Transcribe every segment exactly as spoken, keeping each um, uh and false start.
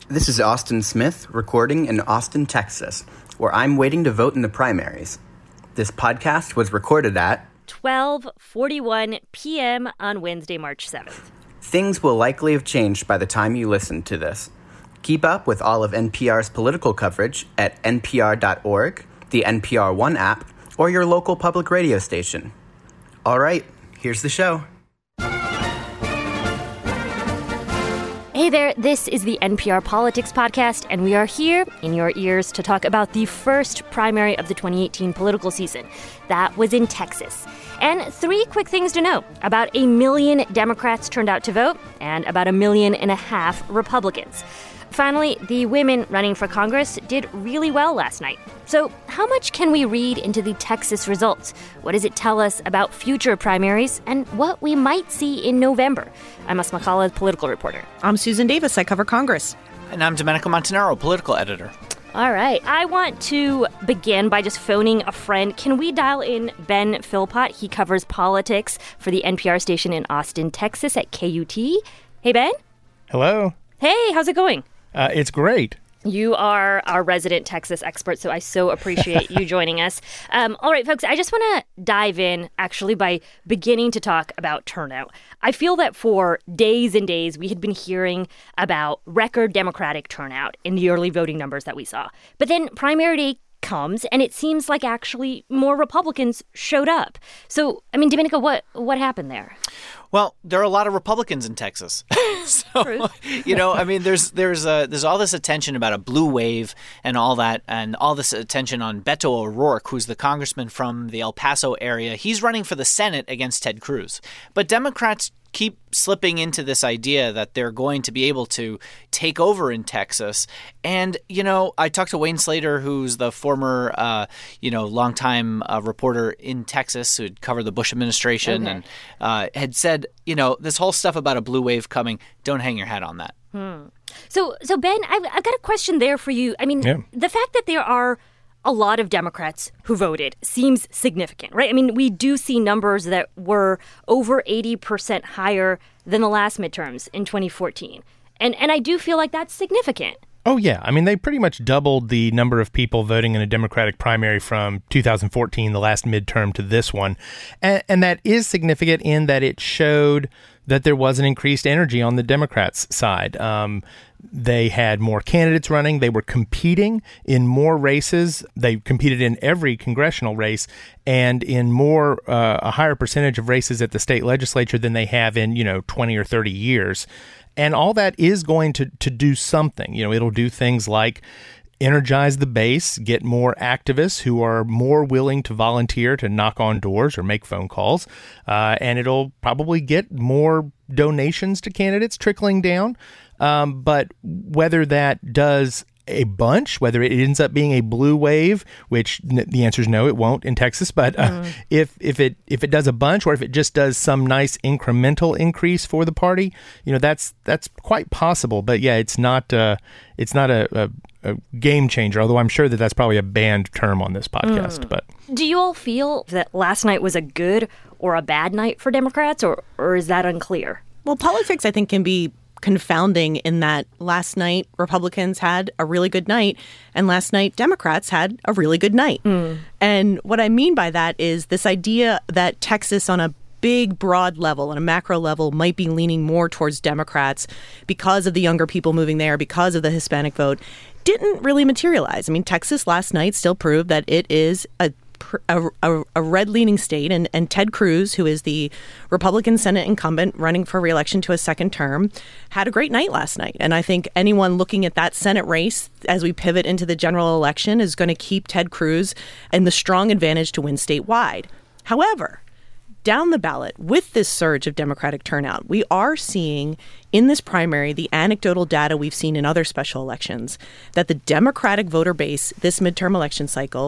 This is Austin Smith recording in Austin, Texas, where I'm waiting to vote in the primaries. This podcast was recorded at twelve forty-one p.m. on Wednesday, March seventh. Things will likely have changed by the time you listen to this. Keep up with all of N P R's political coverage at N P R dot org, the N P R One app, or your local public radio station. All right, here's the show. Hey there, this is the N P R Politics Podcast, and we are here in your ears to talk about the first primary of the twenty eighteen political season. That was in Texas. And three quick things to know. About a million Democrats turned out to vote, and about a million and a half Republicans. Finally, the women running for Congress did really well last night. So how much can we read into the Texas results? What does it tell us about future primaries and what we might see in November? I'm Asma Khalid, political reporter. I'm Susan Davis. I cover Congress. And I'm Domenico Montanaro, political editor. All right. I want to begin by just phoning a friend. Can we dial in Ben Philpott? He covers politics for the N P R station in Austin, Texas at K U T. Hey, Ben. Hello. Hey, how's it going? Uh, it's great. You are our resident Texas expert, so I so appreciate you joining us. Um, all right, folks, I just want to dive in, actually, by beginning to talk about turnout. I feel that for days and days, we had been hearing about record Democratic turnout in the early voting numbers that we saw. But then primary day comes, and it seems like actually more Republicans showed up. So, I mean, Domenico, what what happened there? Well, there are a lot of Republicans in Texas. so, you know, I mean, there's there's uh, there's all this attention about a blue wave and all that, and all this attention on Beto O'Rourke, who's the congressman from the El Paso area. He's running for the Senate against Ted Cruz. But Democrats keep slipping into this idea that they're going to be able to take over in Texas. And, you know, I talked to Wayne Slater, who's the former, uh, you know, longtime uh, reporter in Texas who'd covered the Bush administration okay. and uh, had said, you know, this whole stuff about a blue wave coming, don't hang your hat on that. Hmm. So, so Ben, I've, I've got a question there for you. I mean, yeah. the fact that there are a lot of Democrats who voted seems significant, right? I mean, we do see numbers that were over eighty percent higher than the last midterms in twenty fourteen. And and I do feel like that's significant. Oh, yeah. I mean, they pretty much doubled the number of people voting in a Democratic primary from two thousand fourteen, the last midterm, to this one. And, and that is significant in that it showed that there was an increased energy on the Democrats' side. Um, they had more candidates running. They were competing in more races. They competed in every congressional race and in more, uh, a higher percentage of races at the state legislature than they have in, you know, twenty or thirty years. And all that is going to, to do something. You know, it'll do things like energize the base, get more activists who are more willing to volunteer to knock on doors or make phone calls. Uh, and it'll probably get more donations to candidates trickling down. Um, but whether that does a bunch, whether it ends up being a blue wave, which n- the answer is no, it won't in Texas. But uh, mm. if if it if it does a bunch, or if it just does some nice incremental increase for the party, you know, that's that's quite possible. But yeah, it's not uh, it's not a, a, a game changer. Although I'm sure that that's probably a banned term on this podcast. Mm. But do you all feel that last night was a good or a bad night for Democrats, or or is that unclear? Well, politics, I think, can be confounding in that last night Republicans had a really good night and last night Democrats had a really good night. Mm. And what I mean by that is this idea that Texas on a big, broad level, on a macro level, might be leaning more towards Democrats because of the younger people moving there, because of the Hispanic vote, didn't really materialize. I mean, Texas last night still proved that it is a A, a, a red-leaning state, and, and Ted Cruz, who is the Republican Senate incumbent running for re-election to a second term, had a great night last night. And I think anyone looking at that Senate race as we pivot into the general election is going to keep Ted Cruz in the strong advantage to win statewide. However, down the ballot, with this surge of Democratic turnout, we are seeing in this primary the anecdotal data we've seen in other special elections that the Democratic voter base this midterm election cycle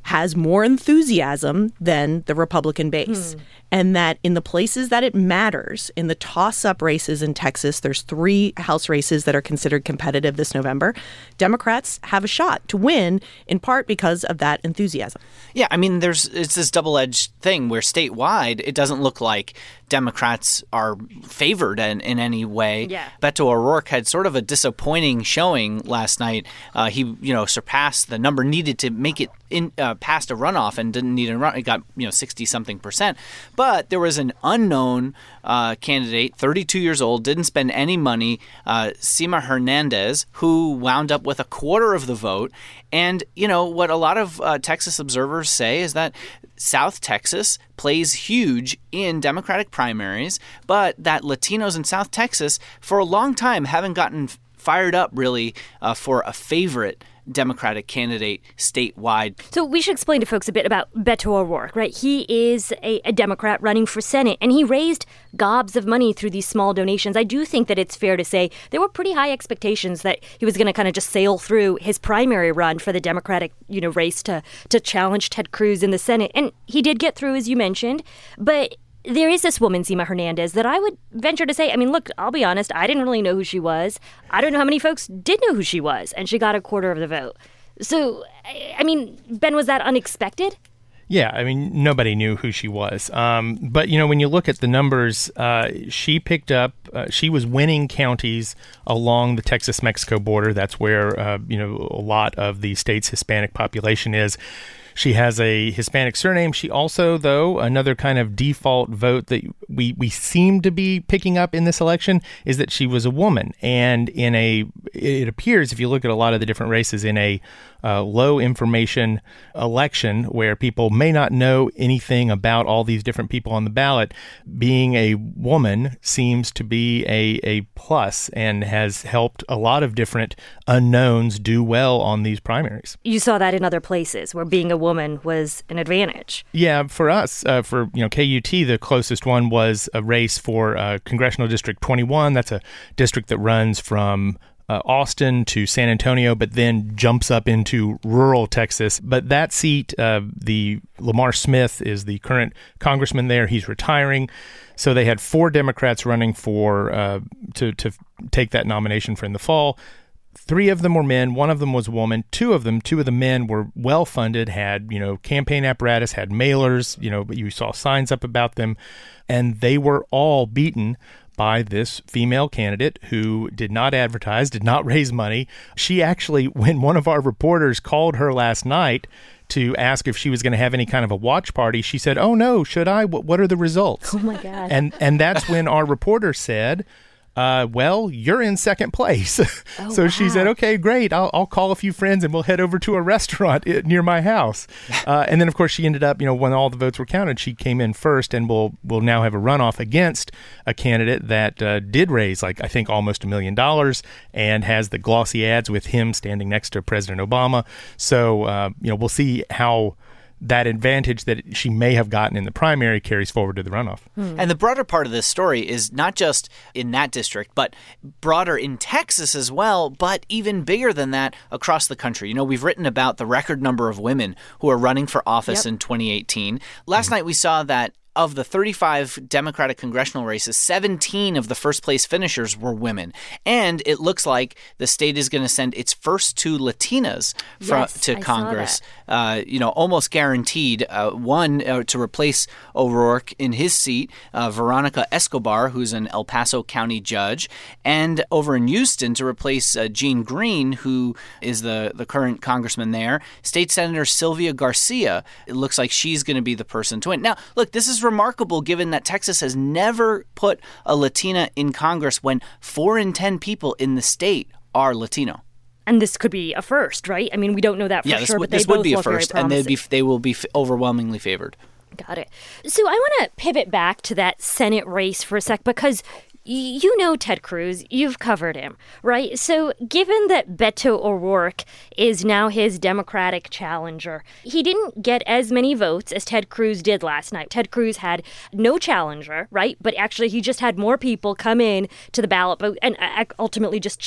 has more enthusiasm than the Republican base. Hmm. And that in the places that it matters, in the toss-up races in Texas, there's three House races that are considered competitive this November. Democrats have a shot to win, in part because of that enthusiasm. Yeah, I mean, there's it's this double-edged thing where statewide, it doesn't look like Democrats are favored in, in any way. Yeah. Beto O'Rourke had sort of a disappointing showing last night. Uh, he, you know, surpassed the number needed to make it in uh, past a runoff and didn't need a run. It got, you know, sixty-something percent. But there was an unknown uh, candidate, thirty-two years old, didn't spend any money, uh, Sima Hernandez, who wound up with a quarter of the vote. And, you know, what a lot of uh, Texas observers say is that South Texas plays huge in Democratic primaries, but that Latinos in South Texas for a long time haven't gotten fired up really uh, for a favorite Democratic candidate statewide. So we should explain to folks a bit about Beto O'Rourke, right? He is a, a Democrat running for Senate, and he raised gobs of money through these small donations. I do think that it's fair to say there were pretty high expectations that he was going to kind of just sail through his primary run for the Democratic, you know, race to to challenge Ted Cruz in the Senate. And he did get through, as you mentioned, but there is this woman, Sima Hernandez, that I would venture to say, I mean, look, I'll be honest, I didn't really know who she was. I don't know how many folks did know who she was, and she got a quarter of the vote. So, I mean, Ben, was that unexpected? Yeah, I mean, nobody knew who she was. Um, but, you know, when you look at the numbers, uh, she picked up, uh, she was winning counties along the Texas-Mexico border. That's where, uh, you know, a lot of the state's Hispanic population is. She has a Hispanic surname. She also, though, another kind of default vote that we, we seem to be picking up in this election is that she was a woman. And in a, it appears, if you look at a lot of the different races, in a uh, low information election where people may not know anything about all these different people on the ballot, being a woman seems to be a, a plus and has helped a lot of different unknowns do well on these primaries. You saw that in other places where being a woman was an advantage. Yeah, for us, uh, for you know K U T, the closest one was a race for uh, Congressional District twenty-one. That's a district that runs from uh, Austin to San Antonio, but then jumps up into rural Texas. But that seat, uh, the Lamar Smith is the current congressman there. He's retiring. So they had four Democrats running for uh, to to take that nomination for in the fall. Three of them were men. One of them was a woman. Two of them, two of the men were well-funded, had, you know, campaign apparatus, had mailers, you know, you saw signs up about them. And they were all beaten by this female candidate who did not advertise, did not raise money. She actually, when one of our reporters called her last night to ask if she was going to have any kind of a watch party, she said, "Oh, no, should I? What, what are the results?" Oh, my God. And, and that's when our reporter said, Uh, well, you're in second place. Oh, so wow. she said, okay, great. I'll, I'll call a few friends and we'll head over to a restaurant near my house. Uh, and then, of course, she ended up, you know, when all the votes were counted, she came in first and will will now have a runoff against a candidate that uh, did raise, like, I think almost a million dollars and has the glossy ads with him standing next to President Obama. So, uh, you know, we'll see how that advantage that she may have gotten in the primary carries forward to the runoff. Hmm. And the broader part of this story is not just in that district, but broader in Texas as well, but even bigger than that across the country. You know, we've written about the record number of women who are running for office yep. in twenty eighteen. Last mm-hmm. night we saw that of the thirty-five Democratic congressional races, seventeen of the first-place finishers were women. And it looks like the state is going to send its first two Latinas from, yes, to I Congress. Saw that. Uh, you know, almost guaranteed. Uh, one, uh, to replace O'Rourke in his seat, uh, Veronica Escobar, who's an El Paso County judge, and over in Houston to replace uh, Gene Green, who is the, the current congressman there. State Senator Sylvia Garcia, it looks like she's going to be the person to win. Now, look, this is remarkable given that Texas has never put a Latina in Congress when four in ten people in the state are Latino. And this could be a first, right? I mean, we don't know that for yeah, sure, this, but would, they this both would be a look very first, and they'd be, they will be f- overwhelmingly favored. Got it. So I want to pivot back to that Senate race for a sec because you know Ted Cruz, you've covered him, right? So given that Beto O'Rourke is now his Democratic challenger, he didn't get as many votes as Ted Cruz did last night. Ted Cruz had no challenger, right? But actually he just had more people come in to the ballot vote and ultimately just check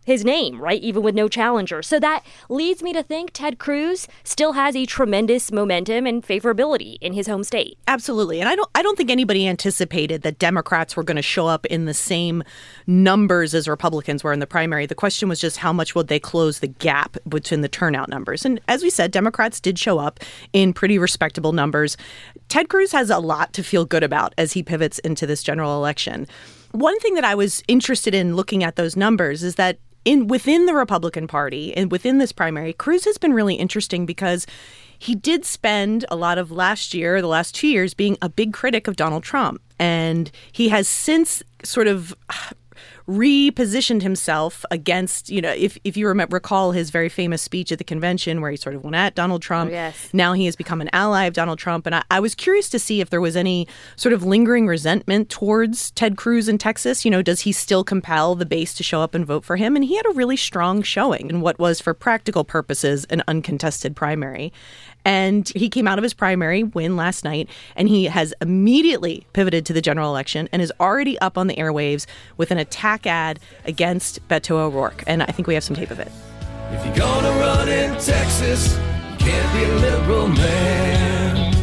his name, right? Even with no challenger. So that leads me to think Ted Cruz still has a tremendous momentum and favorability in his home state. Absolutely. And I don't I don't think anybody anticipated that Democrats were going to show up in the same numbers as Republicans were in the primary. The question was just how much would they close the gap between the turnout numbers. And as we said, Democrats did show up in pretty respectable numbers. Ted Cruz has a lot to feel good about as he pivots into this general election. One thing that I was interested in looking at those numbers is that in within the Republican Party and within this primary, Cruz has been really interesting because he did spend a lot of last year, the last two years, being a big critic of Donald Trump. And he has since sort of repositioned himself against, you know, if, if you remember, recall his very famous speech at the convention where he sort of went at Donald Trump. Oh, yes. Now he has become an ally of Donald Trump. And I, I was curious to see if there was any sort of lingering resentment towards Ted Cruz in Texas. You know, does he still compel the base to show up and vote for him? And he had a really strong showing in what was, for practical purposes, an uncontested primary. And he came out of his primary win last night, and he has immediately pivoted to the general election and is already up on the airwaves with an attack ad against Beto O'Rourke. And I think we have some tape of it. If you're gonna run in Texas, you can't be a liberal man.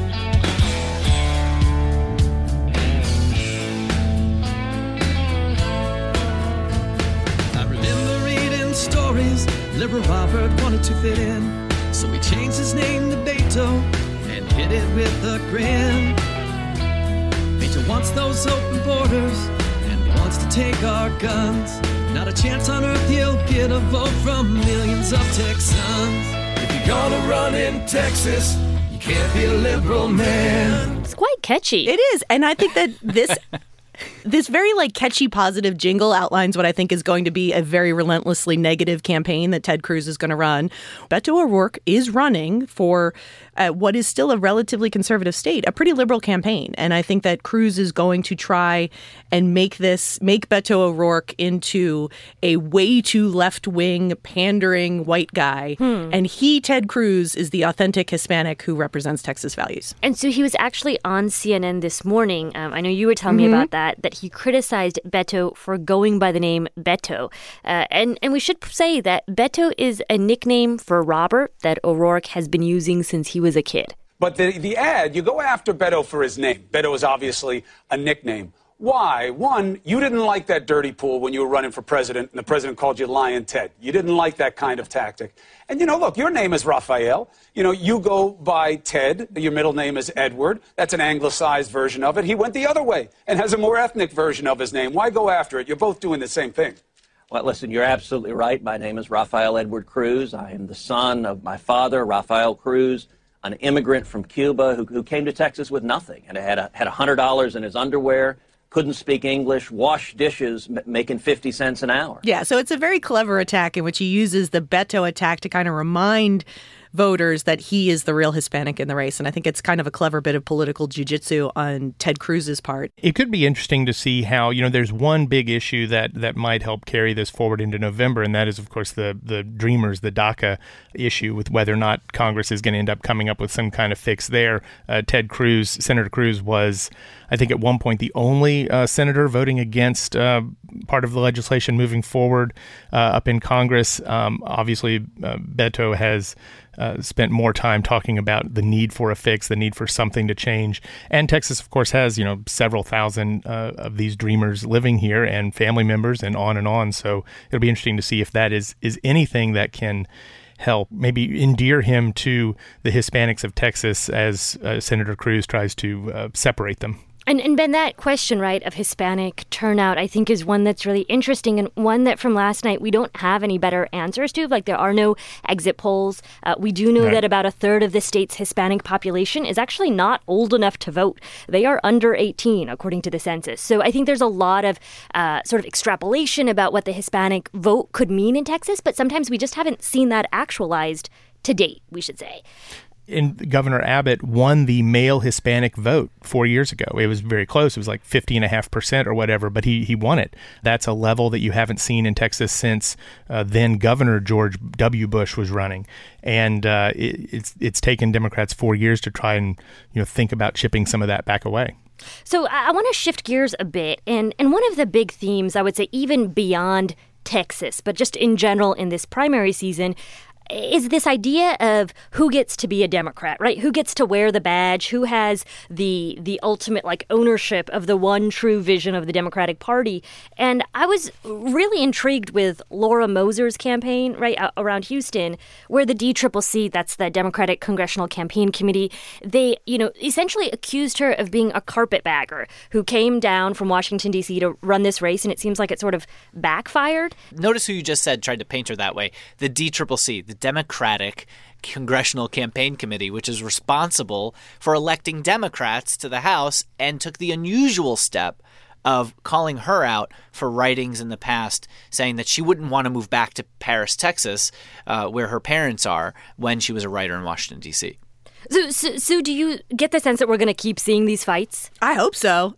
I remember reading stories, liberal Robert wanted to fit in. So he changed his name to Beto and hit it with a grin. Beto wants those open borders and wants to take our guns. Not a chance on earth he'll get a vote from millions of Texans. If you're gonna run in Texas, you can't be a liberal man. It's quite catchy. It is. And I think that this... This very like catchy positive jingle outlines what I think is going to be a very relentlessly negative campaign that Ted Cruz is going to run. Beto O'Rourke is running for uh, what is still a relatively conservative state, a pretty liberal campaign. And I think that Cruz is going to try and make this, make Beto O'Rourke into a way too left-wing, pandering white guy. Hmm. And he, Ted Cruz, is the authentic Hispanic who represents Texas values. And so he was actually on C N N this morning. Um, I know you were telling Mm-hmm. me about that. That he criticized Beto for going by the name Beto. Uh, and, and we should say that Beto is a nickname for Robert that O'Rourke has been using since he was a kid. But the, the ad, you go after Beto for his name. Beto is obviously a nickname. Why? One, you didn't like that dirty pool when you were running for president and the president called you Lion Ted. You didn't like that kind of tactic. And, you know, look, your name is Rafael. You know, you go by Ted. Your middle name is Edward. That's an anglicized version of it. He went the other way and has a more ethnic version of his name. Why go after it? You're both doing the same thing. Well, listen, you're absolutely right. My name is Rafael Edward Cruz. I am the son of my father, Rafael Cruz, an immigrant from Cuba who, who came to Texas with nothing and had a, had one hundred dollars in his underwear. Couldn't speak English, wash dishes, m- making fifty cents an hour. Yeah, so it's a very clever attack in which he uses the Beto attack to kind of remind voters that he is the real Hispanic in the race. And I think it's kind of a clever bit of political jujitsu on Ted Cruz's part. It could be interesting to see how, you know, there's one big issue that, that might help carry this forward into November, and that is, of course, the, the Dreamers, the DACA issue with whether or not Congress is going to end up coming up with some kind of fix there. Uh, Ted Cruz, Senator Cruz was, I think at one point, the only uh, senator voting against uh, part of the legislation moving forward uh, up in Congress. Um, obviously, uh, Beto has uh, spent more time talking about the need for a fix, the need for something to change. And Texas, of course, has, you know, several thousand uh, of these Dreamers living here and family members and on and on. So it'll be interesting to see if that is is anything that can help maybe endear him to the Hispanics of Texas as uh, Senator Cruz tries to uh, separate them. And, and Ben, that question, right, of Hispanic turnout, I think is one that's really interesting and one that from last night we don't have any better answers to. Like, there are no exit polls. Uh, we do know right. that about a third of the state's Hispanic population is actually not old enough to vote. They are under eighteen, according to the census. So I think there's a lot of uh, sort of extrapolation about what the Hispanic vote could mean in Texas, but sometimes we just haven't seen that actualized to date, we should say. And Governor Abbott won the male Hispanic vote four years ago. It was very close. It was like fifty and a half percent or whatever, but he, he won it. That's a level that you haven't seen in Texas since uh, then Governor George W. Bush was running. And uh, it, it's it's taken Democrats four years to try and, you know, think about chipping some of that back away. So I want to shift gears a bit. And, and one of the big themes, I would say, even beyond Texas, but just in general in this primary season, is this idea of who gets to be a Democrat, right? Who gets to wear the badge? Who has the the ultimate like ownership of the one true vision of the Democratic Party? And I was really intrigued with Laura Moser's campaign, right, uh, around Houston, where the D C C C, that's the Democratic Congressional Campaign Committee, they, you know, essentially accused her of being a carpetbagger who came down from Washington, D C to run this race, and it seems like it sort of backfired. Notice who you just said tried to paint her that way. The D C C C, the Democratic Congressional Campaign Committee, which is responsible for electing Democrats to the House, and took the unusual step of calling her out for writings in the past saying that she wouldn't want to move back to Paris, Texas, uh, where her parents are, when she was a writer in Washington, D C. So, so, so do you get the sense that we're going to keep seeing these fights? I hope so.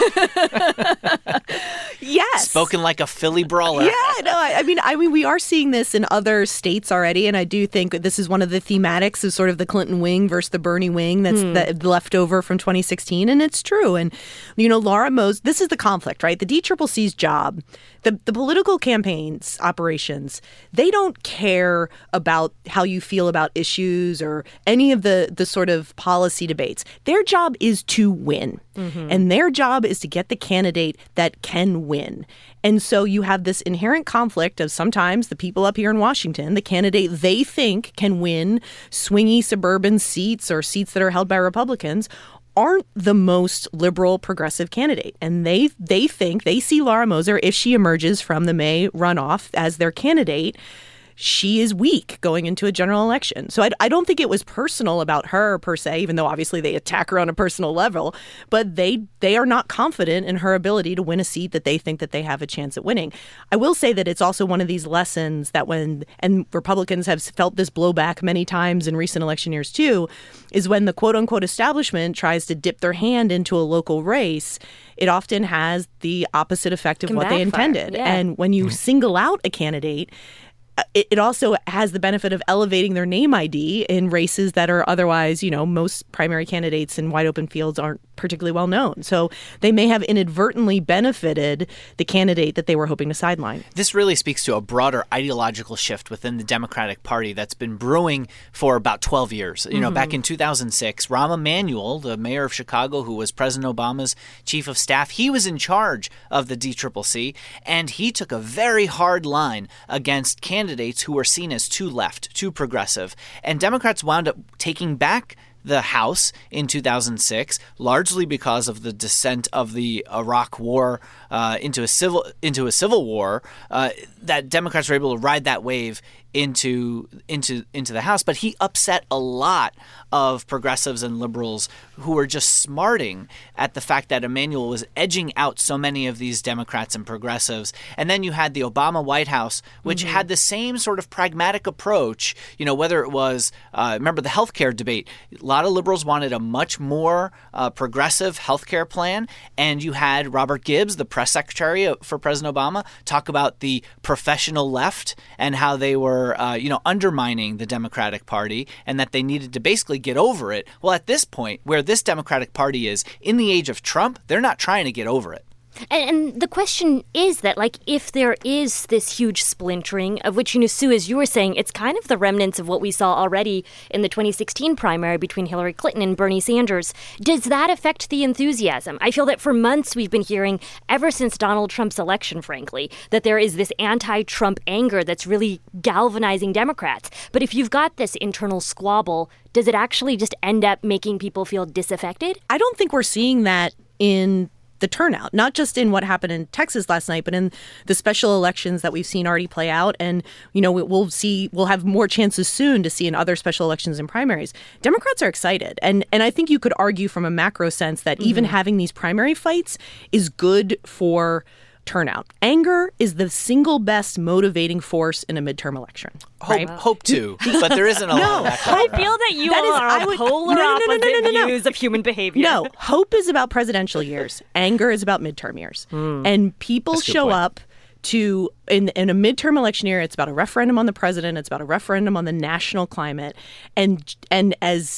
Yes. Spoken like a Philly brawler. Yeah, no, I, I mean, I mean, we are seeing this in other states already, and I do think this is one of the thematics of sort of the Clinton wing versus the Bernie wing that's hmm. the, left over from twenty sixteen, and it's true. And, you know, Laura Moser, this is the conflict, right? The D C C C's job, the, the political campaigns operations, they don't care about how you feel about issues or any of the, the sort of policy debates. Their job is to win. Mm-hmm. And their job is to get the candidate that can win. And so you have this inherent conflict of sometimes the people up here in Washington, the candidate they think can win swingy suburban seats or seats that are held by Republicans, aren't the most liberal progressive candidate. And they they think, they see Laura Moser, if she emerges from the May runoff as their candidate, she is weak going into a general election. So I, I don't think it was personal about her per se, even though obviously they attack her on a personal level, but they they are not confident in her ability to win a seat that they think that they have a chance at winning. I will say that it's also one of these lessons that when, and Republicans have felt this blowback many times in recent election years too, is when the quote unquote establishment tries to dip their hand into a local race, it often has the opposite effect of Can what backfire. they intended. Yeah. And when you single out a candidate, It, it also has the benefit of elevating their name I D in races that are otherwise, you know, most primary candidates in wide open fields aren't particularly well known. So they may have inadvertently benefited the candidate that they were hoping to sideline. This really speaks to a broader ideological shift within the Democratic Party that's been brewing for about twelve years. You know, mm-hmm. back in two thousand six, Rahm Emanuel, the mayor of Chicago, who was President Obama's chief of staff, he was in charge of the D C C C, and he took a very hard line against candidates Candidates who were seen as too left, too progressive. And Democrats wound up taking back the House in two thousand six, largely because of the descent of the Iraq War uh, into a civil into a civil war. Uh, that Democrats were able to ride that wave into into into the House, but he upset a lot of progressives and liberals who were just smarting at the fact that Emanuel was edging out so many of these Democrats and progressives. And then you had the Obama White House, which mm-hmm. had the same sort of pragmatic approach. You know, whether it was uh, remember the healthcare debate, a lot of liberals wanted a much more uh, progressive healthcare plan, and you had Robert Gibbs, the press secretary for President Obama, talk about the professional left and how they were Uh, you know, undermining the Democratic Party and that they needed to basically get over it. Well, at this point, where this Democratic Party is, in the age of Trump, they're not trying to get over it. And, and the question is that, like, if there is this huge splintering, of which, you know, Sue, as you were saying, it's kind of the remnants of what we saw already in the twenty sixteen primary between Hillary Clinton and Bernie Sanders, does that affect the enthusiasm? I feel that for months we've been hearing, ever since Donald Trump's election, frankly, that there is this anti-Trump anger that's really galvanizing Democrats. But if you've got this internal squabble, does it actually just end up making people feel disaffected? I don't think we're seeing that in the turnout, not just in what happened in Texas last night, but in the special elections that we've seen already play out. And, you know, we'll see, we'll have more chances soon to see in other special elections and primaries. Democrats are excited. And, and I think you could argue from a macro sense that mm-hmm. even having these primary fights is good for turnout. Anger is the single best motivating force in a midterm election. Hope, right? hope to, but there isn't a no, lot of that. I feel that you that all is, are I on would, polar no, no, no, opposite no, no, no, no, no. views of human behavior. No, hope is about presidential years. Anger is about midterm years. Mm. And people show up to, in, in a midterm election year, it's about a referendum on the president. It's about a referendum on the national climate. And and as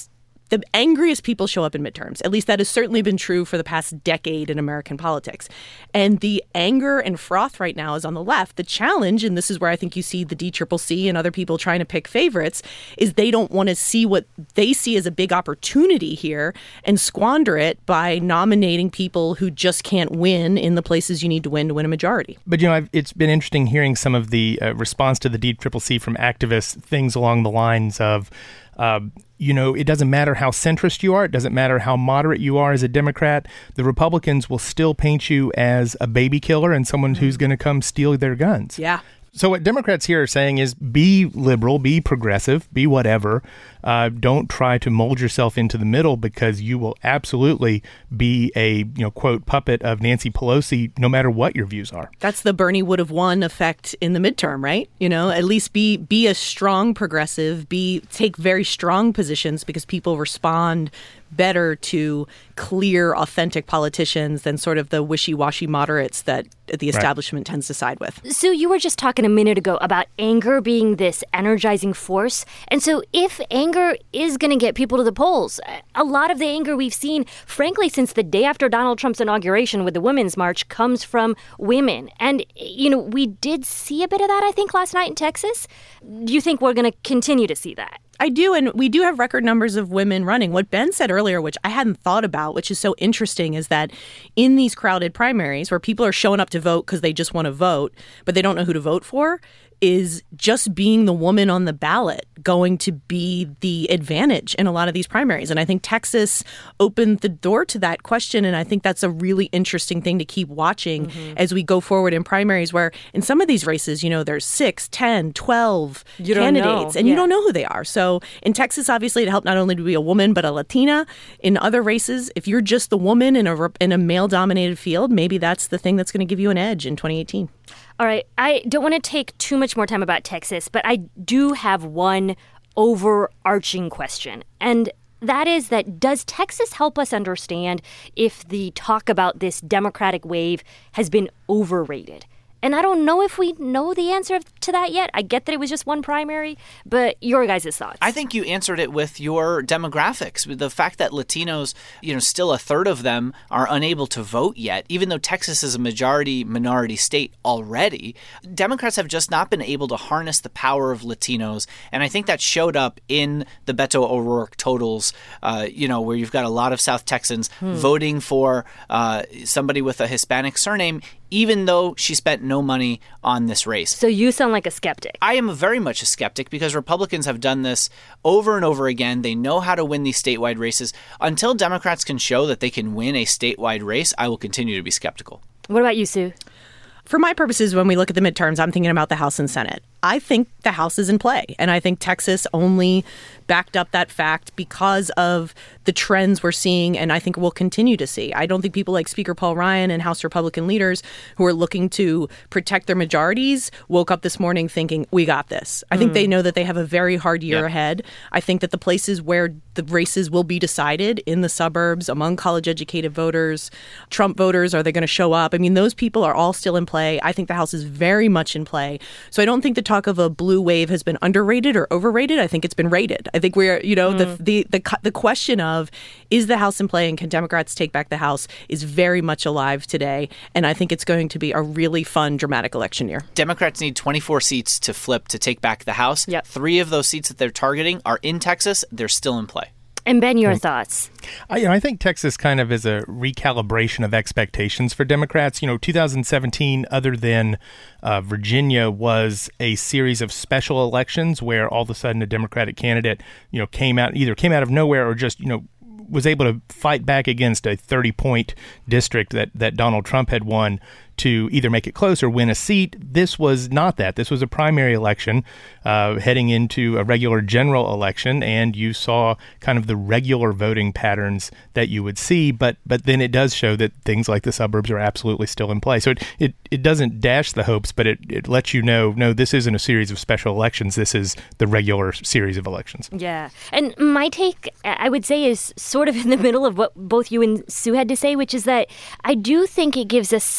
the angriest people show up in midterms. At least that has certainly been true for the past decade in American politics. And the anger and froth right now is on the left. The challenge, and this is where I think you see the D C C C and other people trying to pick favorites, is they don't want to see what they see as a big opportunity here and squander it by nominating people who just can't win in the places you need to win to win a majority. But, you know, I've, it's been interesting hearing some of the uh, response to the D C C C from activists, things along the lines of, uh, you know, it doesn't matter how centrist you are. It doesn't matter how moderate you are as a Democrat. The Republicans will still paint you as a baby killer and someone who's going to come steal their guns. Yeah. So what Democrats here are saying is be liberal, be progressive, be whatever. Uh, don't try to mold yourself into the middle because you will absolutely be a, you know, quote, puppet of Nancy Pelosi no matter what your views are. That's the Bernie would have won effect in the midterm, right? You know, at least be be a strong progressive, be take very strong positions because people respond better to clear, authentic politicians than sort of the wishy-washy moderates that the establishment right. tends to side with. Sue, you were just talking a minute ago about anger being this energizing force. And so if anger is going to get people to the polls, a lot of the anger we've seen, frankly, since the day after Donald Trump's inauguration with the Women's March comes from women. And, you know, we did see a bit of that, I think, last night in Texas. Do you think we're going to continue to see that? I do, and we do have record numbers of women running. What Ben said earlier, which I hadn't thought about, which is so interesting, is that in these crowded primaries where people are showing up to vote because they just want to vote, but they don't know who to vote for, is just being the woman on the ballot going to be the advantage in a lot of these primaries? And I think Texas opened the door to that question, and I think that's a really interesting thing to keep watching mm-hmm. as we go forward in primaries where in some of these races, you know, there's six, ten, twelve you candidates, and yeah. you don't know who they are. So in Texas, obviously, it helped not only to be a woman, but a Latina. In other races, if you're just the woman in a, in a male-dominated field, maybe that's the thing that's going to give you an edge in twenty eighteen. All right, I don't want to take too much more time about Texas, but I do have one overarching question. And that is that does Texas help us understand if the talk about this Democratic wave has been overrated? And I don't know if we know the answer to that yet. I get that it was just one primary, but your guys' thoughts. I think you answered it with your demographics. The fact that Latinos, you know, still a third of them are unable to vote yet, even though Texas is a majority minority state already. Democrats have just not been able to harness the power of Latinos. And I think that showed up in the Beto O'Rourke totals, uh, you know, where you've got a lot of South Texans hmm. voting for uh, somebody with a Hispanic surname, even though she spent no money on this race. So you sound like a skeptic. I am very much a skeptic because Republicans have done this over and over again. They know how to win these statewide races. Until Democrats can show that they can win a statewide race, I will continue to be skeptical. What about you, Sue? For my purposes, when we look at the midterms, I'm thinking about the House and Senate. I think the House is in play, and I think Texas only backed up that fact because of the trends we're seeing and I think we'll continue to see. I don't think people like Speaker Paul Ryan and House Republican leaders who are looking to protect their majorities woke up this morning thinking, we got this. I mm. think they know that they have a very hard year yep. ahead. I think that the places where the races will be decided in the suburbs, among college-educated voters, Trump voters, are they going to show up? I mean, those people are all still in play. I think the House is very much in play. So I don't think the talk of a blue wave has been underrated or overrated. I think it's been rated. I think we're, you know, mm. the, the the the question of is the House in play and can Democrats take back the House is very much alive today. And I think it's going to be a really fun, dramatic election year. Democrats need twenty-four seats to flip to take back the House. Yep. Three of those seats that they're targeting are in Texas. They're still in play. And Ben, your thoughts? I, you know, I think Texas kind of is a recalibration of expectations for Democrats. You know, two thousand seventeen, other than uh, Virginia, was a series of special elections where all of a sudden a Democratic candidate, you know, came out either came out of nowhere or just, you know, was able to fight back against a thirty-point district that, that Donald Trump had won to either make it close or win a seat. This was not that. This was a primary election uh, heading into a regular general election, and you saw kind of the regular voting patterns that you would see, but but then it does show that things like the suburbs are absolutely still in play. So it, it, it doesn't dash the hopes, but it, it lets you know, no, this isn't a series of special elections. This is the regular series of elections. Yeah. And my take, I would say, is sort of in the middle of what both you and Sue had to say, which is that I do think it gives us some indication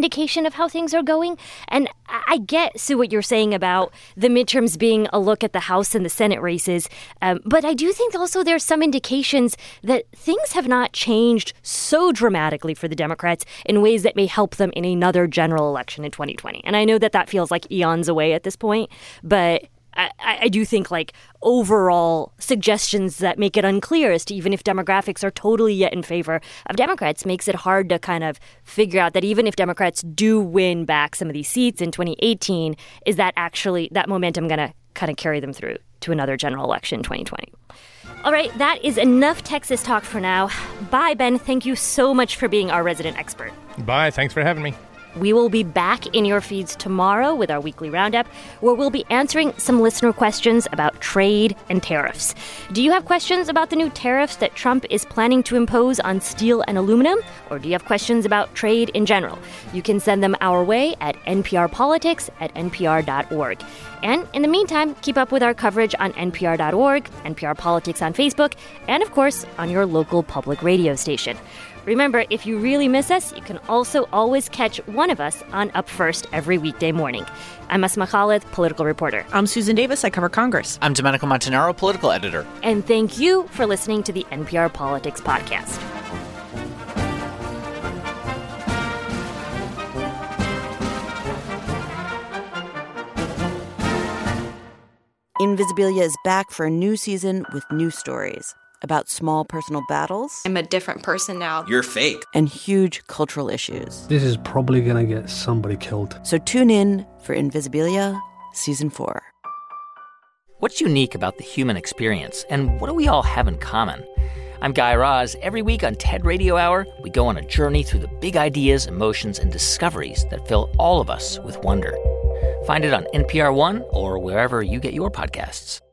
indication of how things are going. And I get, Sue, what you're saying about the midterms being a look at the House and the Senate races. Um, but I do think also there's some indications that things have not changed so dramatically for the Democrats in ways that may help them in another general election in twenty twenty. And I know that that feels like eons away at this point, but I, I do think, like, overall suggestions that make it unclear as to even if demographics are totally yet in favor of Democrats makes it hard to kind of figure out that even if Democrats do win back some of these seats in twenty eighteen, is that actually that momentum going to kind of carry them through to another general election in twenty twenty? All right, that is enough Texas talk for now. Bye, Ben. Thank you so much for being our resident expert. Bye. Thanks for having me. We will be back in your feeds tomorrow with our weekly roundup, where we'll be answering some listener questions about trade and tariffs. Do you have questions about the new tariffs that Trump is planning to impose on steel and aluminum? Or do you have questions about trade in general? You can send them our way at nprpolitics at npr dot org. And in the meantime, keep up with our coverage on N P R dot org, N P R Politics on Facebook, and of course, on your local public radio station. Remember, if you really miss us, you can also always catch one of us on Up First every weekday morning. I'm Asma Khalid, political reporter. I'm Susan Davis. I cover Congress. I'm Domenico Montanaro, political editor. And thank you for listening to the N P R Politics Podcast. Invisibilia is back for a new season with new stories about small personal battles. I'm a different person now. You're fake. And huge cultural issues. This is probably going to get somebody killed. So tune in for Invisibilia Season four. What's unique about the human experience, and what do we all have in common? I'm Guy Raz. Every week on TED Radio Hour, we go on a journey through the big ideas, emotions, and discoveries that fill all of us with wonder. Find it on N P R One or wherever you get your podcasts.